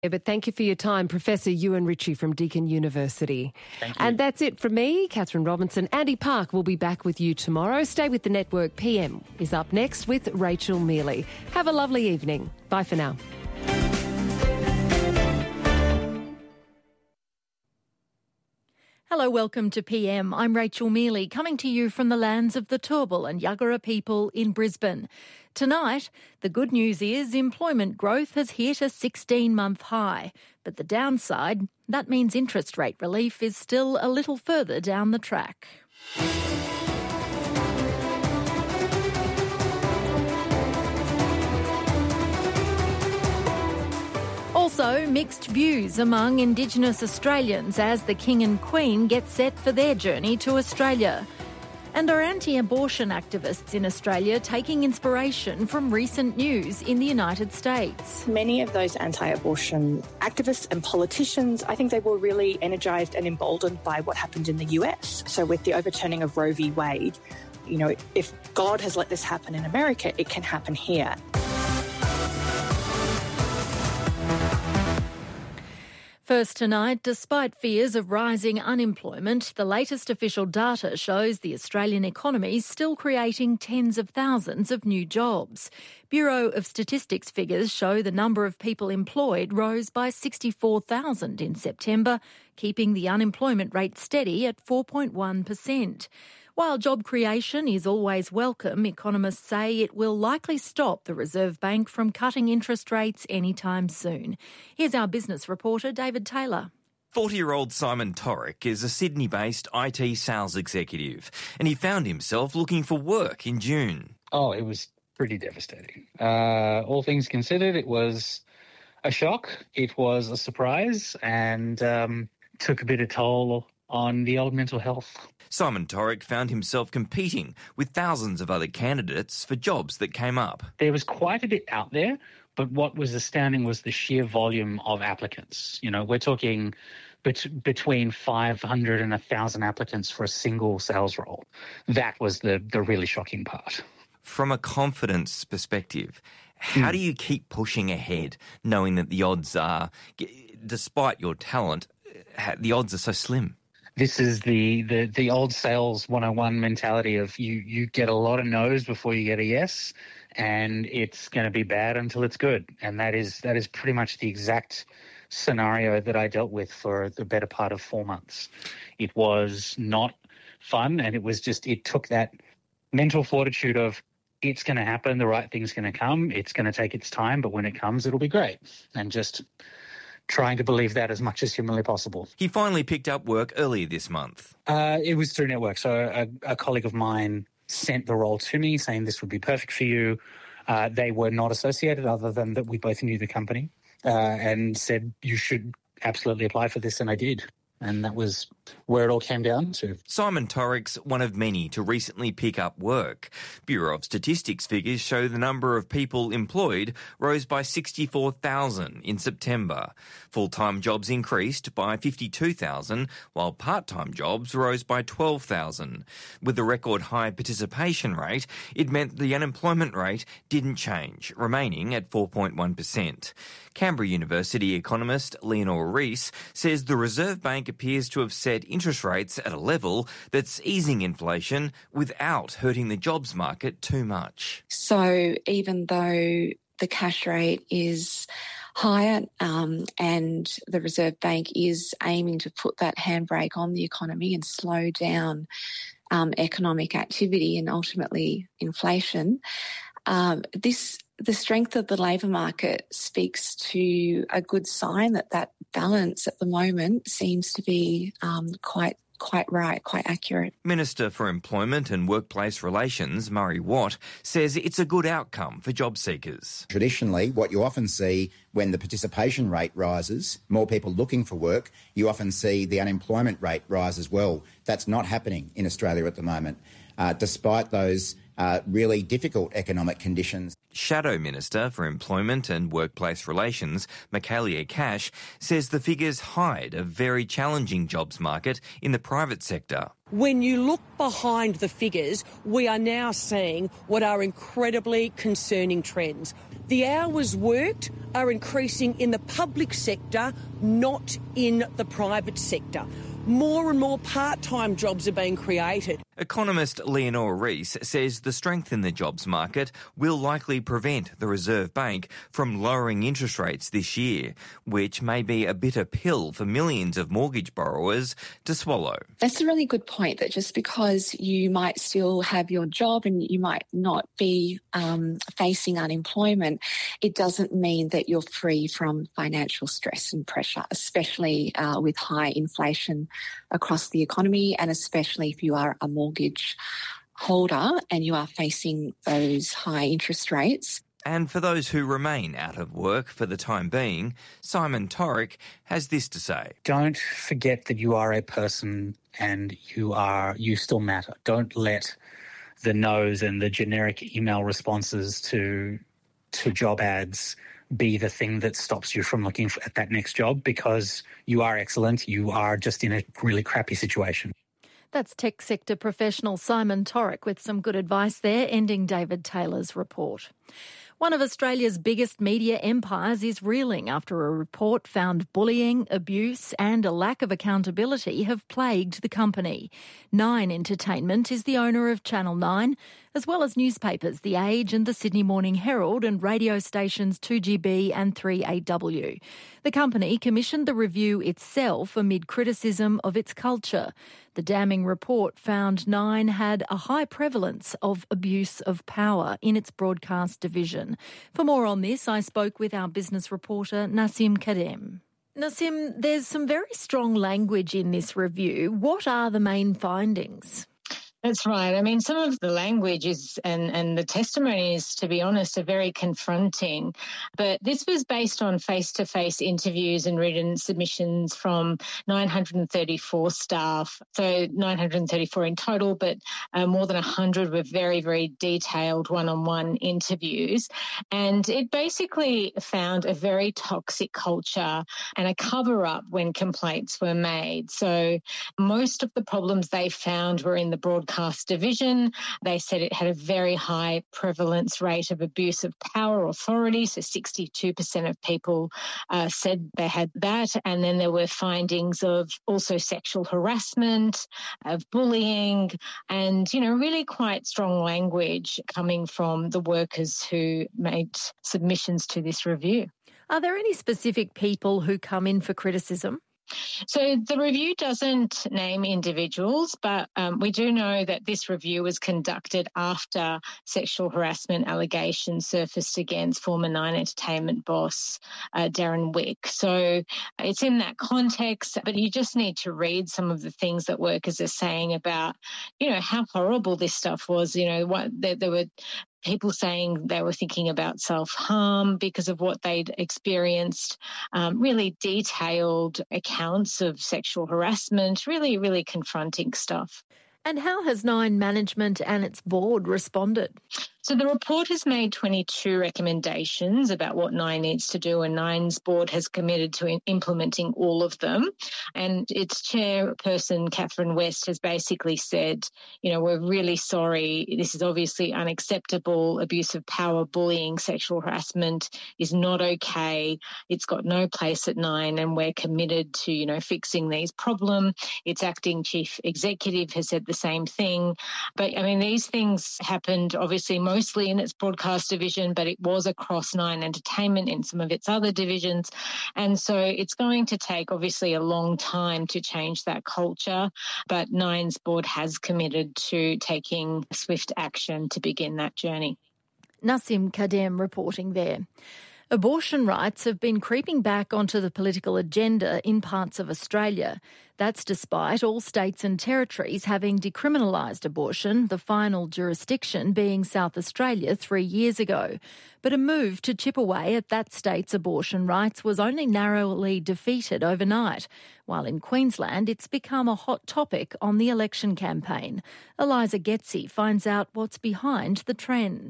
But thank you for your time, Professor Ewan Ritchie from Deakin University. Thank you. And that's it from me, Catherine Robinson. Andy Park will be back with you tomorrow. Stay with the Network. PM is up next with Rachel Mealy. Have a lovely evening. Bye for now. Hello, welcome to PM. I'm Rachel Mealy, coming to you from the lands of the Turrbal and Yuggera people in Brisbane. Tonight, the good news is employment growth has hit a 16-month high. But the downside, that means interest rate relief is still a little further down the track. Also, mixed views among Indigenous Australians as the King and Queen get set for their journey to Australia. And are anti-abortion activists in Australia taking inspiration from recent news in the United States? Many of those anti-abortion activists and politicians, I think they were really energised and emboldened by what happened in the US. So with the overturning of Roe v. Wade, you know, if God has let this happen in America, it can happen here. First tonight, despite fears of rising unemployment, the latest official data shows the Australian economy is still creating tens of thousands of new jobs. Bureau of Statistics figures show the number of people employed rose by 64,000 in September, keeping the unemployment rate steady at 4.1%. While job creation is always welcome, economists say it will likely stop the Reserve Bank from cutting interest rates anytime soon. Here's our business reporter, David Taylor. 40-year-old Simon Torrick is a Sydney-based IT sales executive, and he found himself looking for work in June. Oh, it was pretty devastating. All things considered, it was a shock. It was a surprise and took a bit of toll on the old mental health. Simon Torrick found himself competing with thousands of other candidates for jobs that came up. There was quite a bit out there, but what was astounding was the sheer volume of applicants. You know, we're talking between 500 and 1,000 applicants for a single sales role. That was the really shocking part. From a confidence perspective, how do you keep pushing ahead knowing that the odds are, despite your talent, the odds are so slim? This is the old sales 101 mentality of you get a lot of no's before you get a yes, and it's going to be bad until it's good. And that is pretty much the exact scenario that I dealt with for the better part of 4 months. It was not fun, and it took that mental fortitude of it's going to happen, the right thing's going to come, it's going to take its time, but when it comes, it'll be great. And just trying to believe that as much as humanly possible. He finally picked up work earlier this month. It was through Network. So a colleague of mine sent the role to me saying this would be perfect for you. They were not associated other than that we both knew the company and said you should absolutely apply for this, and I did. And that was where it all came down to. Simon Torrick's one of many to recently pick up work. Bureau of Statistics figures show the number of people employed rose by 64,000 in September. Full-time jobs increased by 52,000, while part-time jobs rose by 12,000. With the record high participation rate, it meant the unemployment rate didn't change, remaining at 4.1%. Canberra University economist Leonore Rees says the Reserve Bank appears to have set interest rates at a level that's easing inflation without hurting the jobs market too much. So even though the cash rate is higher and the Reserve Bank is aiming to put that handbrake on the economy and slow down economic activity and ultimately inflation, the strength of the labour market speaks to a good sign that balance at the moment seems to be quite right, quite accurate. Minister for Employment and Workplace Relations, Murray Watt, says it's a good outcome for job seekers. Traditionally, what you often see when the participation rate rises, more people looking for work, you often see the unemployment rate rise as well. That's not happening in Australia at the moment, despite those really difficult economic conditions. Shadow Minister for Employment and Workplace Relations, Michaelia Cash, says the figures hide a very challenging jobs market in the private sector. When you look behind the figures, we are now seeing what are incredibly concerning trends. The hours worked are increasing in the public sector, not in the private sector. More and more part-time jobs are being created. Economist Leonore Rees says the strength in the jobs market will likely prevent the Reserve Bank from lowering interest rates this year, which may be a bitter pill for millions of mortgage borrowers to swallow. That's a really good point, that just because you might still have your job and you might not be facing unemployment, it doesn't mean that you're free from financial stress and pressure, especially with high inflation across the economy, and especially if you are a mortgage holder and you are facing those high interest rates. And for those who remain out of work for the time being, Simon Torrick has this to say. Don't forget that you are a person and you still matter. Don't let the no's and the generic email responses to job ads be the thing that stops you from looking at that next job, because you are excellent. You are just in a really crappy situation. That's tech sector professional Simon Torrick with some good advice there, ending David Taylor's report. One of Australia's biggest media empires is reeling after a report found bullying, abuse and a lack of accountability have plagued the company. Nine Entertainment is the owner of Channel 9, as well as newspapers The Age and the Sydney Morning Herald, and radio stations 2GB and 3AW. The company commissioned the review itself amid criticism of its culture. The damning report found Nine had a high prevalence of abuse of power in its broadcast division. For more on this, I spoke with our business reporter Nassim Kadem. Nassim, there's some very strong language in this review. What are the main findings? That's right. I mean, some of the language is and the testimonies, to be honest, are very confronting. But this was based on face-to-face interviews and written submissions from 934 staff. So 934 in total, but more than 100 were very, very detailed one-on-one interviews. And it basically found a very toxic culture and a cover-up when complaints were made. So most of the problems they found were in the broadcast division. They said it had a very high prevalence rate of abuse of power or authority, so 62% of people said they had that. And then there were findings of also sexual harassment, of bullying, and, really quite strong language coming from the workers who made submissions to this review. Are there any specific people who come in for criticism? So the review doesn't name individuals, but we do know that this review was conducted after sexual harassment allegations surfaced against former Nine Entertainment boss Darren Wick. So it's in that context, but you just need to read some of the things that workers are saying about, how horrible this stuff was. There were people saying they were thinking about self-harm because of what they'd experienced, really detailed accounts of sexual harassment, really, really confronting stuff. And how has Nine management and its board responded? So the report has made 22 recommendations about what Nine needs to do, and Nine's board has committed to implementing all of them. And its chairperson, Catherine West, has basically said, we're really sorry. This is obviously unacceptable. Abuse of power, bullying, sexual harassment is not okay. It's got no place at Nine, and we're committed to, fixing these problems. Its acting chief executive has said the same thing. But, these things happened obviously mostly in its broadcast division, but it was across Nine Entertainment in some of its other divisions. And so it's going to take obviously a long time to change that culture, but Nine's board has committed to taking swift action to begin that journey. Nassim Kadem reporting there. Abortion rights have been creeping back onto the political agenda in parts of Australia. That's despite all states and territories having decriminalised abortion, the final jurisdiction being South Australia 3 years ago. But a move to chip away at that state's abortion rights was only narrowly defeated overnight, while in Queensland it's become a hot topic on the election campaign. Eliza Getzi finds out what's behind the trend.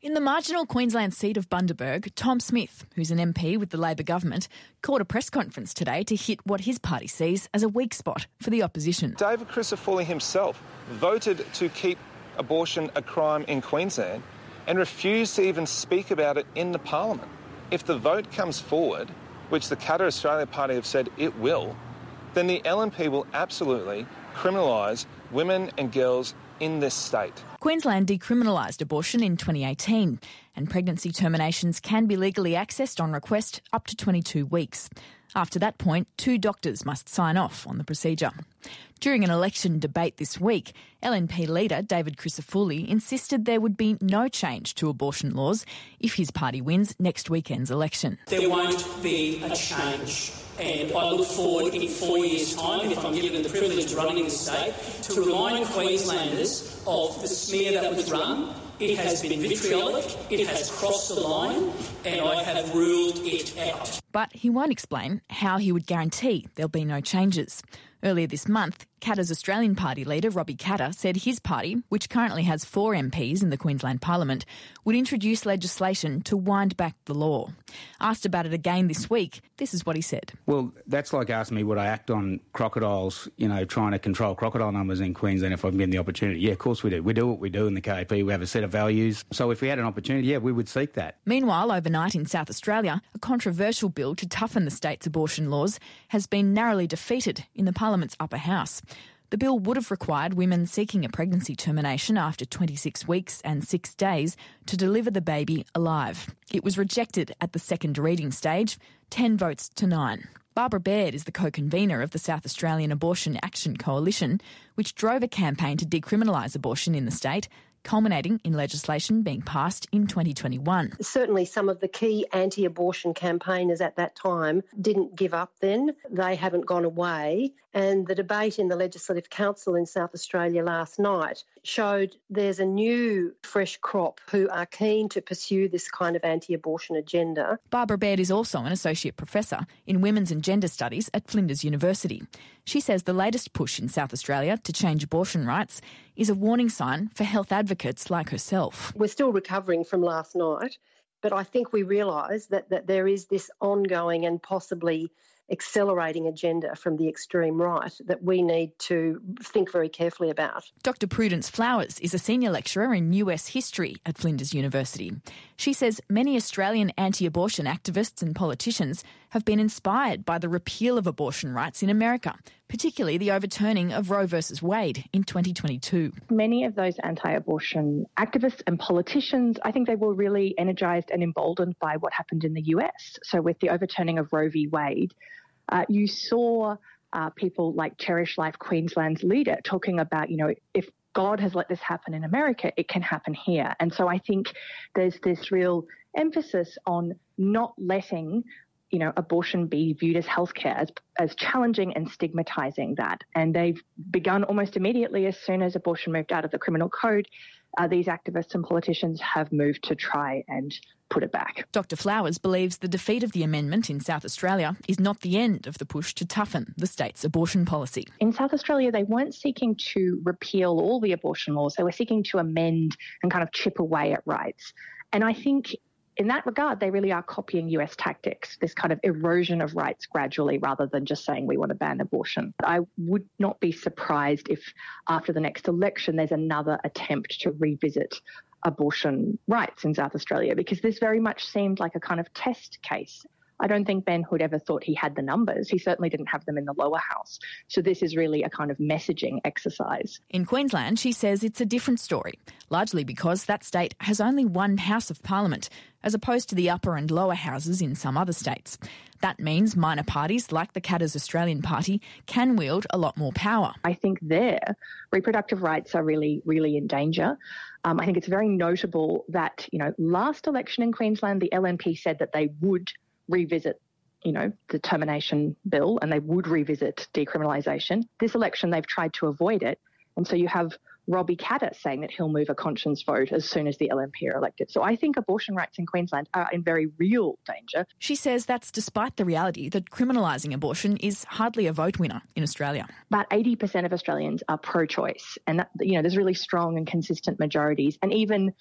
In the marginal Queensland seat of Bundaberg, Tom Smith, who's an MP with the Labor government, called a press conference today to hit what his party sees as a weak spot for the opposition. David Crisafulli himself voted to keep abortion a crime in Queensland and refused to even speak about it in the parliament. If the vote comes forward, which the Qatar Australia Party have said it will, then the LNP will absolutely criminalise women and girls in this state. Queensland decriminalised abortion in 2018, and pregnancy terminations can be legally accessed on request up to 22 weeks. After that point, 2 doctors must sign off on the procedure. During an election debate this week, LNP leader David Crisafulli insisted there would be no change to abortion laws if his party wins next weekend's election. There won't be a change. And I look forward in 4 years' time, if I'm given the privilege of running the state, to remind Queenslanders of the smear that was run. It has been vitriolic, it has crossed the line, and I have ruled it out. But he won't explain how he would guarantee there'll be no changes. Earlier this month, Katter's Australian Party leader, Robbie Katter, said his party, which currently has 4 MPs in the Queensland Parliament, would introduce legislation to wind back the law. Asked about it again this week, this is what he said. Well, that's like asking me would I act on crocodiles, trying to control crocodile numbers in Queensland if I'm given the opportunity. Yeah, of course we do. We do what we do in the KP. We have a set of values. So if we had an opportunity, yeah, we would seek that. Meanwhile, overnight in South Australia, a controversial bill to toughen the state's abortion laws has been narrowly defeated in the Parliament's upper house. The bill would have required women seeking a pregnancy termination after 26 weeks and 6 days to deliver the baby alive. It was rejected at the second reading stage, 10 votes to 9. Barbara Baird is the co-convener of the South Australian Abortion Action Coalition, which drove a campaign to decriminalise abortion in the state, culminating in legislation being passed in 2021. Certainly some of the key anti-abortion campaigners at that time didn't give up then. They haven't gone away. And the debate in the Legislative Council in South Australia last night showed there's a new fresh crop who are keen to pursue this kind of anti-abortion agenda. Barbara Baird is also an associate professor in women's and gender studies at Flinders University. She says the latest push in South Australia to change abortion rights is a warning sign for health advocates like herself. We're still recovering from last night, but I think we realise that there is this ongoing and possibly accelerating agenda from the extreme right that we need to think very carefully about. Dr. Prudence Flowers is a senior lecturer in US history at Flinders University. She says many Australian anti-abortion activists and politicians have been inspired by the repeal of abortion rights in America, particularly the overturning of Roe v. Wade in 2022. Many of those anti-abortion activists and politicians, I think they were really energised and emboldened by what happened in the US. So with the overturning of Roe v. Wade, you saw people like Cherish Life Queensland's leader talking about, if God has let this happen in America, it can happen here. And so I think there's this real emphasis on not letting abortion be viewed as healthcare, as challenging and stigmatising that. And they've begun almost immediately, as soon as abortion moved out of the criminal code, these activists and politicians have moved to try and put it back. Dr. Flowers believes the defeat of the amendment in South Australia is not the end of the push to toughen the state's abortion policy. In South Australia, they weren't seeking to repeal all the abortion laws. They were seeking to amend and kind of chip away at rights. And I think in that regard, they really are copying US tactics, this kind of erosion of rights gradually rather than just saying we want to ban abortion. I would not be surprised if after the next election there's another attempt to revisit abortion rights in South Australia, because this very much seemed like a kind of test case. I don't think Ben Hood ever thought he had the numbers. He certainly didn't have them in the lower house. So this is really a kind of messaging exercise. In Queensland, she says it's a different story, largely because that state has only one House of Parliament, as opposed to the upper and lower houses in some other states. That means minor parties like the Katter's Australian Party can wield a lot more power. I think their reproductive rights are really, really in danger. I think it's very notable that, last election in Queensland, the LNP said that they would revisit, the termination bill and they would revisit decriminalisation. This election, they've tried to avoid it. And so you have Robbie Katter saying that he'll move a conscience vote as soon as the LNP are elected. So I think abortion rights in Queensland are in very real danger. She says that's despite the reality that criminalising abortion is hardly a vote winner in Australia. About 80% of Australians are pro-choice. And, that, there's really strong and consistent majorities. And even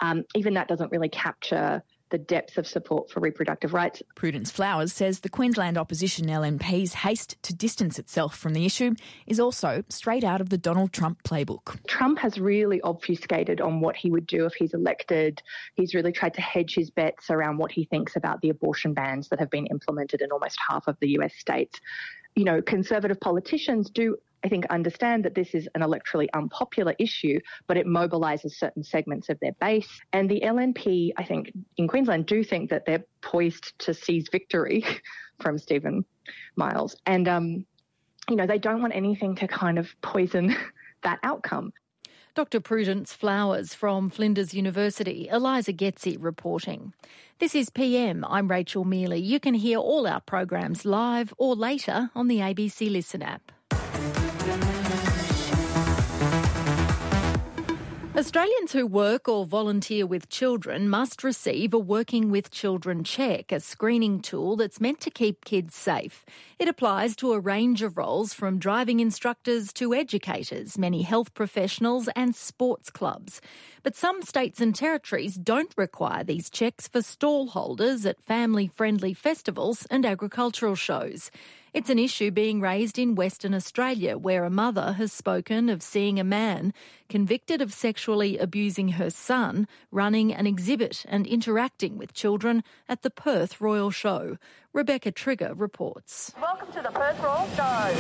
even that doesn't really capture the depth of support for reproductive rights. Prudence Flowers says the Queensland opposition LNP's haste to distance itself from the issue is also straight out of the Donald Trump playbook. Trump has really obfuscated on what he would do if he's elected. He's really tried to hedge his bets around what he thinks about the abortion bans that have been implemented in almost half of the US states. You know, conservative politicians do, I think, understand that this is an electorally unpopular issue, but it mobilises certain segments of their base. And the LNP, I think, in Queensland do think that they're poised to seize victory from Stephen Miles. And, you know, they don't want anything to kind of poison that outcome. Dr Prudence Flowers from Flinders University. Eliza Getzi reporting. This is PM. I'm Rachel Mealy. You can hear all our programs live or later on the ABC Listen app. Australians who work or volunteer with children must receive a Working with Children check, a screening tool that's meant to keep kids safe. It applies to a range of roles from driving instructors to educators, many health professionals and sports clubs. But some states and territories don't require these checks for stall holders at family-friendly festivals and agricultural shows. It's an issue being raised in Western Australia, where a mother has spoken of seeing a man convicted of sexually abusing her son running an exhibit and interacting with children at the Perth Royal Show. Rebecca Trigger reports. Welcome to the Perth Royal Show.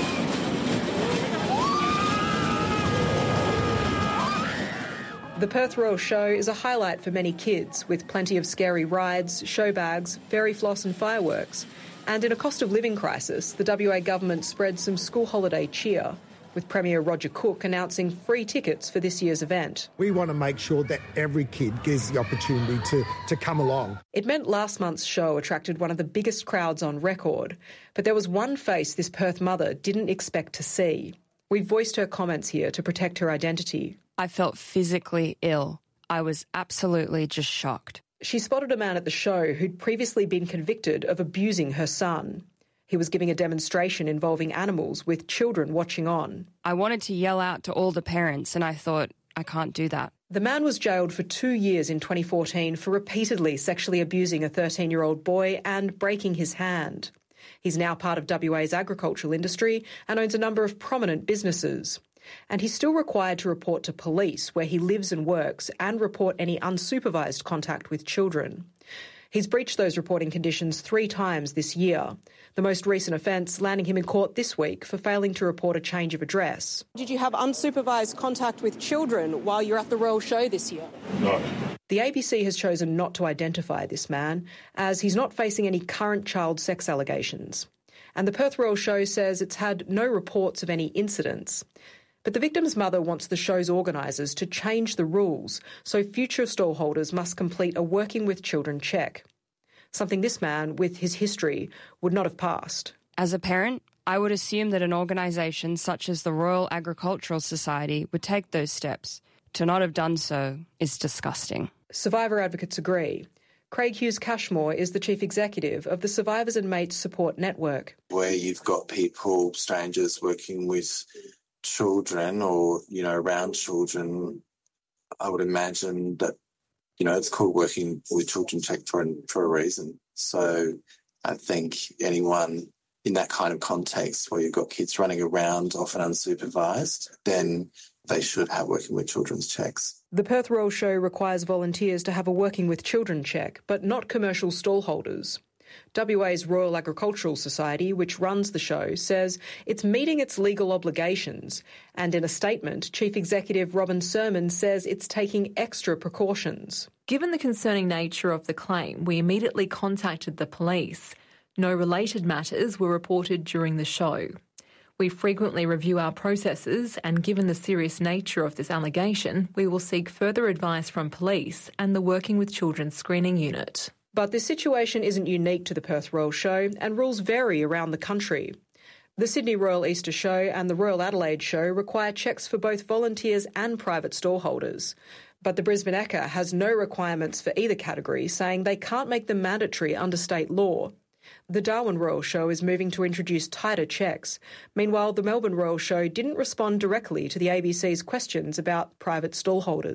The Perth Royal Show is a highlight for many kids, with plenty of scary rides, show bags, fairy floss and fireworks. And in a cost of living crisis, the WA government spread some school holiday cheer, with Premier Roger Cook announcing free tickets for this year's event. We want to make sure that every kid gets the opportunity to come along. It meant last month's show attracted one of the biggest crowds on record, but there was one face this Perth mother didn't expect to see. We voiced her comments here to protect her identity. I felt physically ill. I was absolutely just shocked. She spotted a man at the show who'd previously been convicted of abusing her son. He was giving a demonstration involving animals with children watching on. I wanted to yell out to all the parents and I thought, I can't do that. The man was jailed for 2 years in 2014 for repeatedly sexually abusing a 13-year-old boy and breaking his hand. He's now part of WA's agricultural industry and owns a number of prominent businesses. And he's still required to report to police where he lives and works and report any unsupervised contact with children. He's breached those reporting conditions 3 times this year, the most recent offence landing him in court this week for failing to report a change of address. Did you have unsupervised contact with children while you're at the Royal Show this year? No. The ABC has chosen not to identify this man, as he's not facing any current child sex allegations. And the Perth Royal Show says it's had no reports of any incidents. But the victim's mother wants the show's organisers to change the rules so future stallholders must complete a Working with Children check, something this man, with his history, would not have passed. As a parent, I would assume that an organisation such as the Royal Agricultural Society would take those steps. To not have done so is disgusting. Survivor advocates agree. Craig Hughes Cashmore is the chief executive of the Survivors and Mates Support Network. Where you've got people, strangers, working with children or, around children, I would imagine that, it's called Working with Children check for a reason. So I think anyone in that kind of context where you've got kids running around, often unsupervised, then they should have Working with Children's checks. The Perth Royal Show requires volunteers to have a Working with Children check, but not commercial stallholders. WA's Royal Agricultural Society, which runs the show, says it's meeting its legal obligations. And in a statement, Chief Executive Robin Sermon says it's taking extra precautions. Given the concerning nature of the claim, we immediately contacted the police. No related matters were reported during the show. We frequently review our processes, and given the serious nature of this allegation, we will seek further advice from police and the Working with Children screening unit. But this situation isn't unique to the Perth Royal Show, and rules vary around the country. The Sydney Royal Easter Show and the Royal Adelaide Show require checks for both volunteers and private stallholders. But the Brisbane Ekka has no requirements for either category, saying they can't make them mandatory under state law. The Darwin Royal Show is moving to introduce tighter checks. Meanwhile, the Melbourne Royal Show didn't respond directly to the ABC's questions about private stallholders.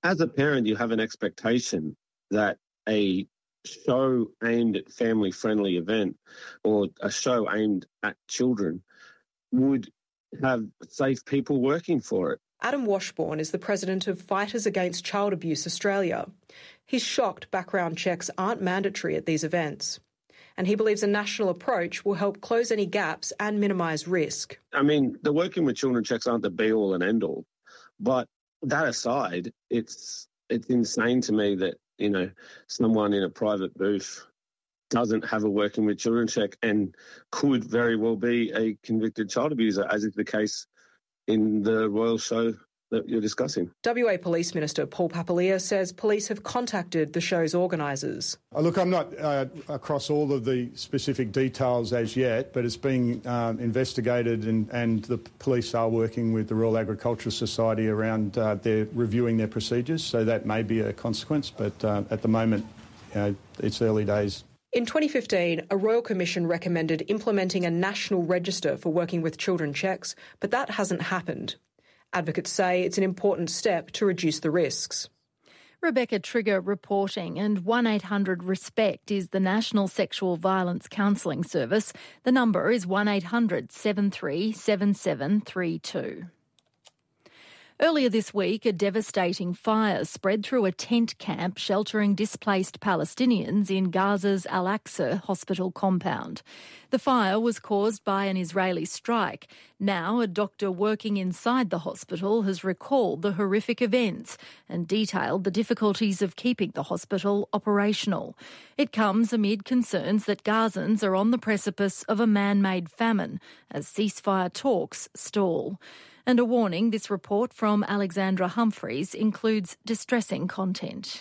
as a parent, you have an expectation that a show aimed at family-friendly event or a show aimed at children would have safe people working for it. Adam Washbourne is the president of Fighters Against Child Abuse Australia. He's shocked background checks aren't mandatory at these events. And he believes a national approach will help close any gaps and minimise risk. I mean, the working with children checks aren't the be-all and end-all. But that aside, it's insane to me that, you know, someone in a private booth doesn't have a working with children check and could very well be a convicted child abuser, as is the case in the royal show that you're discussing. WA Police Minister Paul Papalia says police have contacted the show's organisers. Look, I'm not across all of the specific details as yet, but it's being investigated and the police are working with the Royal Agricultural Society around their reviewing their procedures, so that may be a consequence, but at the moment, it's early days. In 2015, a Royal Commission recommended implementing a national register for working with children checks, but that hasn't happened. Advocates say it's an important step to reduce the risks. Rebecca Trigger reporting, and 1800-RESPECT is the National Sexual Violence Counselling Service. The number is 1800 73 7732. Earlier this week, a devastating fire spread through a tent camp sheltering displaced Palestinians in Gaza's Al-Aqsa hospital compound. The fire was caused by an Israeli strike. Now, a doctor working inside the hospital has recalled the horrific events and detailed the difficulties of keeping the hospital operational. It comes amid concerns that Gazans are on the precipice of a man-made famine as ceasefire talks stall. And a warning, this report from Alexandra Humphreys includes distressing content.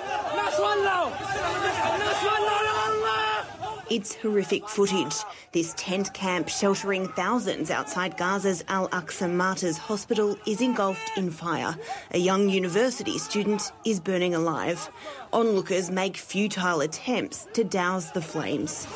It's horrific footage. This tent camp sheltering thousands outside Gaza's Al-Aqsa Martyrs Hospital is engulfed in fire. A young university student is burning alive. Onlookers make futile attempts to douse the flames.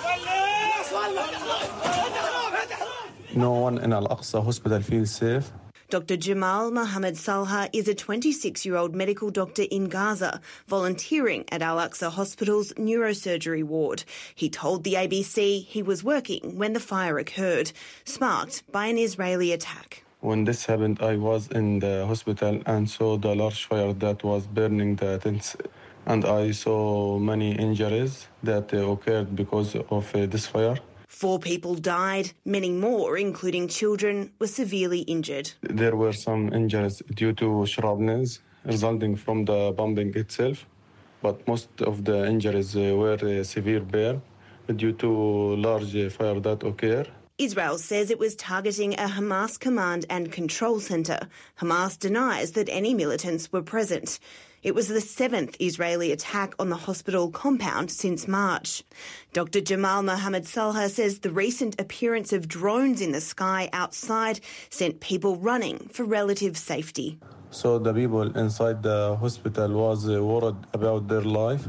No one in Al-Aqsa Hospital feels safe. Dr. Jamal Mohammed Salha is a 26-year-old medical doctor in Gaza, volunteering at Al-Aqsa Hospital's neurosurgery ward. He told the ABC he was working when the fire occurred, sparked by an Israeli attack. When this happened, I was in the hospital and saw the large fire that was burning the tents. And I saw many injuries that occurred because of this fire. 4 people died, many more, including children, were severely injured. There were some injuries due to shrapnels resulting from the bombing itself, but most of the injuries were severe burn due to large fire that occurred. Israel says it was targeting a Hamas command and control centre. Hamas denies that any militants were present. It was the 7th Israeli attack on the hospital compound since March. Dr. Jamal Mohammed Salha says the recent appearance of drones in the sky outside sent people running for relative safety. So the people inside the hospital was worried about their life.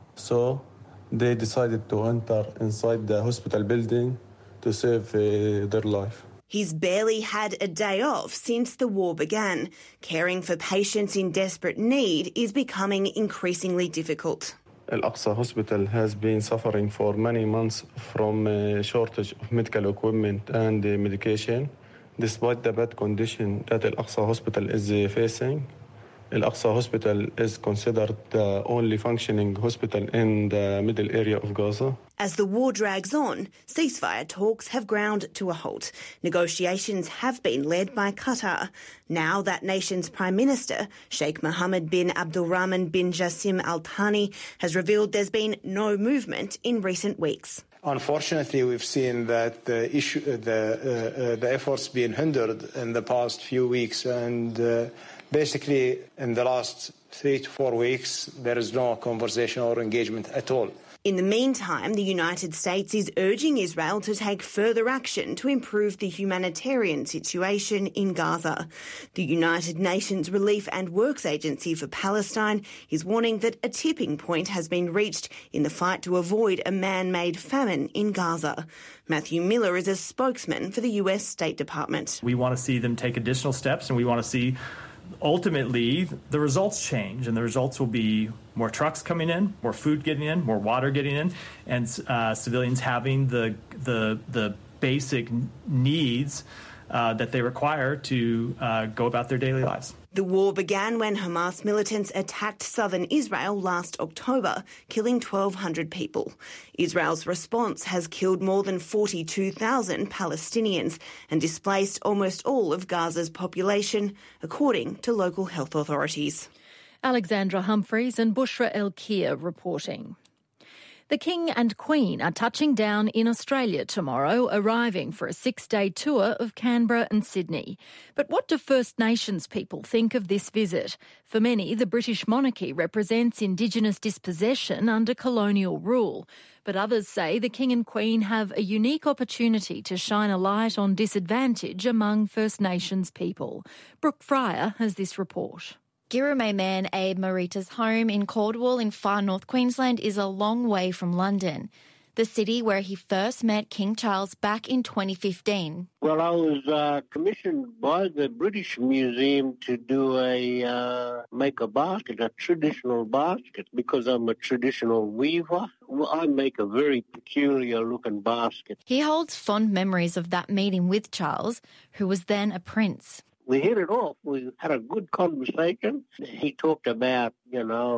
So they decided to enter inside the hospital building to save their life. He's barely had a day off since the war began. Caring for patients in desperate need is becoming increasingly difficult. Al-Aqsa Hospital has been suffering for many months from a shortage of medical equipment and medication. Despite the bad condition that Al-Aqsa Hospital is facing, Al-Aqsa Hospital is considered the only functioning hospital in the middle area of Gaza. As the war drags on, ceasefire talks have ground to a halt. Negotiations have been led by Qatar. Now that nation's Prime Minister, Sheikh Mohammed bin Abdulrahman bin Jassim Al Thani, has revealed there's been no movement in recent weeks. Unfortunately, we've seen that the efforts being hindered in the past few weeks, and basically in the last 3 to 4 weeks, there is no conversation or engagement at all. In the meantime, the United States is urging Israel to take further action to improve the humanitarian situation in Gaza. The United Nations Relief and Works Agency for Palestine is warning that a tipping point has been reached in the fight to avoid a man-made famine in Gaza. Matthew Miller is a spokesman for the US State Department. We want to see them take additional steps, and we want to see ultimately, the results change, and the results will be more trucks coming in, more food getting in, more water getting in, and civilians having the basic needs that they require to go about their daily lives. The war began when Hamas militants attacked southern Israel last October, killing 1,200 people. Israel's response has killed more than 42,000 Palestinians and displaced almost all of Gaza's population, according to local health authorities. Alexandra Humphreys and Bushra El-Kir reporting. The King and Queen are touching down in Australia tomorrow, arriving for a 6-day tour of Canberra and Sydney. But what do First Nations people think of this visit? For many, the British monarchy represents Indigenous dispossession under colonial rule. But others say the King and Queen have a unique opportunity to shine a light on disadvantage among First Nations people. Brooke Fryer has this report. Girrumay man Abe Marita's home in Caldwell in far north Queensland is a long way from London, the city where he first met King Charles back in 2015. Well, I was commissioned by the British Museum to do make a basket, a traditional basket, because I'm a traditional weaver. I make a very peculiar looking basket. He holds fond memories of that meeting with Charles, who was then a prince. We hit it off. We had a good conversation. He talked about, he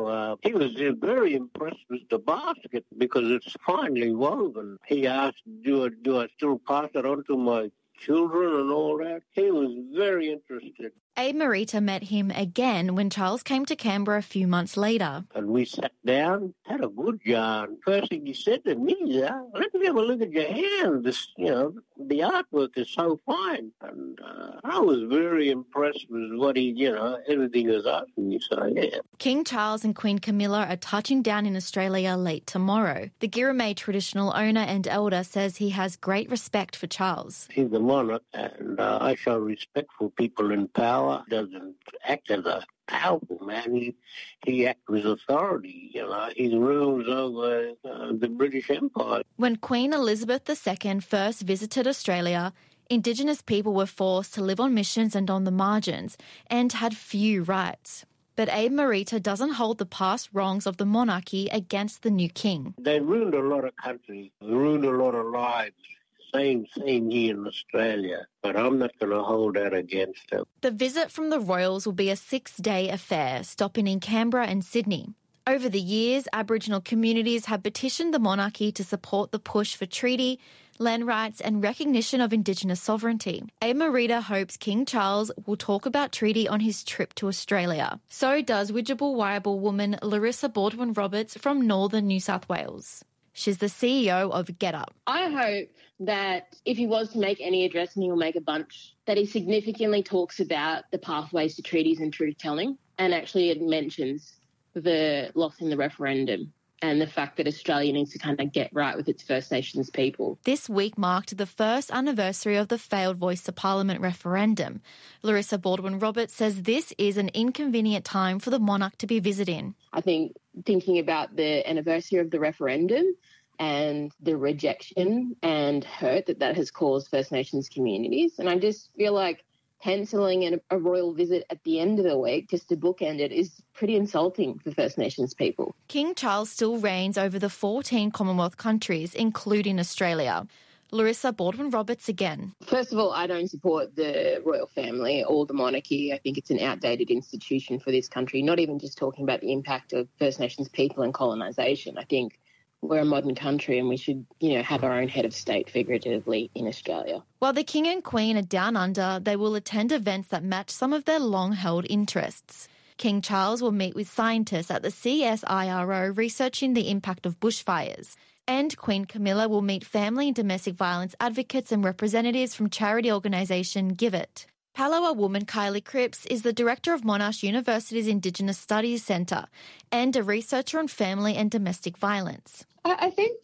was very impressed with the basket because it's finely woven. He asked, do I still pass it on to my children and all that? He was very interested. Abe Marita met him again when Charles came to Canberra a few months later. And we sat down, had a good yarn. First thing he said to me, let me have a look at your hand. This, the artwork is so fine. And I was very impressed with what he, everything was asking me. So, yeah. King Charles and Queen Camilla are touching down in Australia late tomorrow. The Girrumay traditional owner and elder says he has great respect for Charles. He's the monarch, and I show respect for people in power. Doesn't act as a powerful man. He acts with authority. He rules over the British Empire. When Queen Elizabeth II first visited Australia, Indigenous people were forced to live on missions and on the margins and had few rights. But Abe Marita doesn't hold the past wrongs of the monarchy against the new king. They ruined a lot of countries, ruined a lot of lives. Same here in Australia, but I'm not going to hold that against them. The visit from the royals will be a 6-day affair, stopping in Canberra and Sydney. Over the years, Aboriginal communities have petitioned the monarchy to support the push for treaty, land rights and recognition of Indigenous sovereignty. Abe Marita hopes King Charles will talk about treaty on his trip to Australia. So does Widjabul-Waiable woman Larissa Baldwin-Roberts from northern New South Wales. She's the CEO of GetUp. I hope that if he was to make any address, and he will make a bunch, that he significantly talks about the pathways to treaties and truth-telling, and actually it mentions the loss in the referendum and the fact that Australia needs to kind of get right with its First Nations people. This week marked the first anniversary of the failed Voice to Parliament referendum. Larissa Baldwin-Roberts says this is an inconvenient time for the monarch to be visiting. I think thinking about the anniversary of the referendum and the rejection and hurt that has caused First Nations communities, and I just feel like cancelling a royal visit at the end of the week just to bookend it is pretty insulting for First Nations people. King Charles still reigns over the 14 Commonwealth countries, including Australia. Larissa Baldwin-Roberts again. First of all, I don't support the royal family or the monarchy. I think it's an outdated institution for this country, not even just talking about the impact of First Nations people and colonisation. I think we're a modern country and we should, have our own head of state figuratively in Australia. While the King and Queen are down under, they will attend events that match some of their long-held interests. King Charles will meet with scientists at the CSIRO researching the impact of bushfires. And Queen Camilla will meet family and domestic violence advocates and representatives from charity organisation Give It. Palawa woman Kylie Cripps is the director of Monash University's Indigenous Studies Centre and a researcher on family and domestic violence. I think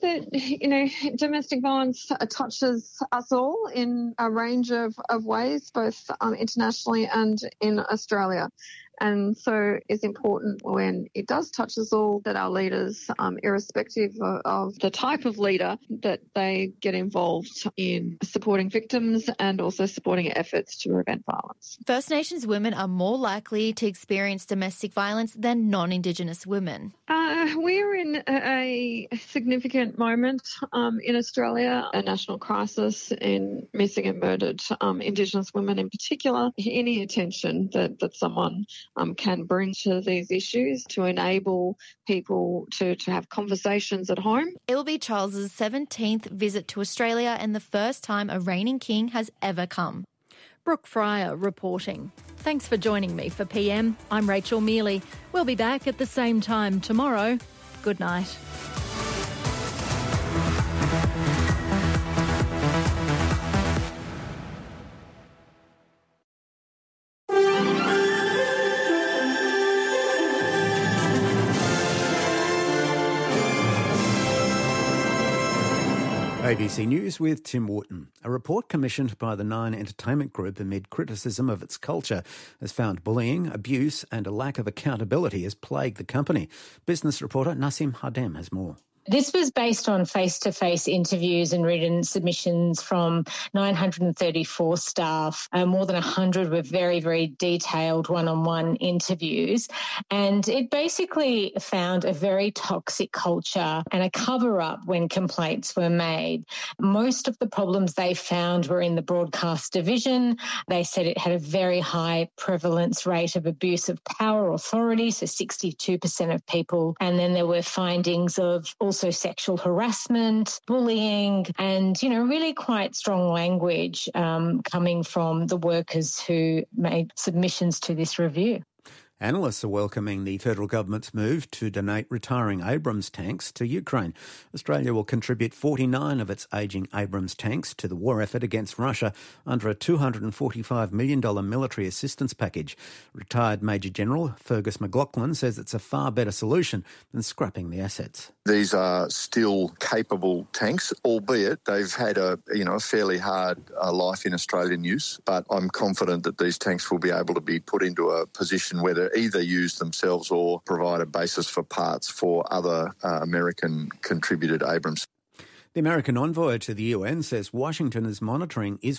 that, domestic violence touches us all in a range of ways, both internationally and in Australia. And so it's important when it does touch us all that our leaders, irrespective of the type of leader, that they get involved in supporting victims and also supporting efforts to prevent violence. First Nations women are more likely to experience domestic violence than non-Indigenous women. We're in a significant moment in Australia, a national crisis in missing and murdered Indigenous women in particular. Any attention that someone can bring to these issues to enable people to have conversations at home. It will be Charles's 17th visit to Australia and the first time a reigning king has ever come. Brooke Fryer reporting. Thanks for joining me for PM. I'm Rachel Mealy. We'll be back at the same time tomorrow. Good night. ABC News with Tim Wharton. A report commissioned by the Nine Entertainment Group amid criticism of its culture has found bullying, abuse and a lack of accountability has plagued the company. Business reporter Nassim Hardem has more. This was based on face-to-face interviews and written submissions from 934 staff. More than 100 were very, very detailed one-on-one interviews. And it basically found a very toxic culture and a cover-up when complaints were made. Most of the problems they found were in the broadcast division. They said it had a very high prevalence rate of abuse of power or authority, so 62% of people. And then there were findings of also sexual harassment, bullying, and, really quite strong language coming from the workers who made submissions to this review. Analysts are welcoming the federal government's move to donate retiring Abrams tanks to Ukraine. Australia will contribute 49 of its ageing Abrams tanks to the war effort against Russia under a $245 million military assistance package. Retired Major General Fergus McLaughlin says it's a far better solution than scrapping the assets. These are still capable tanks, albeit they've had a fairly hard life in Australian use. But I'm confident that these tanks will be able to be put into a position where they're either used themselves or provide a basis for parts for other American-contributed Abrams. The American envoy to the UN says Washington is monitoring Israel